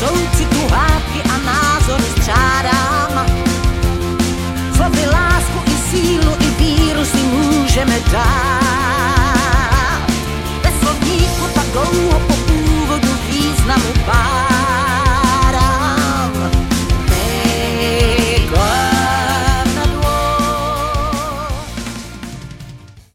soucit, hádky a názory střádám. Slovy lásku i sílu i víru si můžeme dát.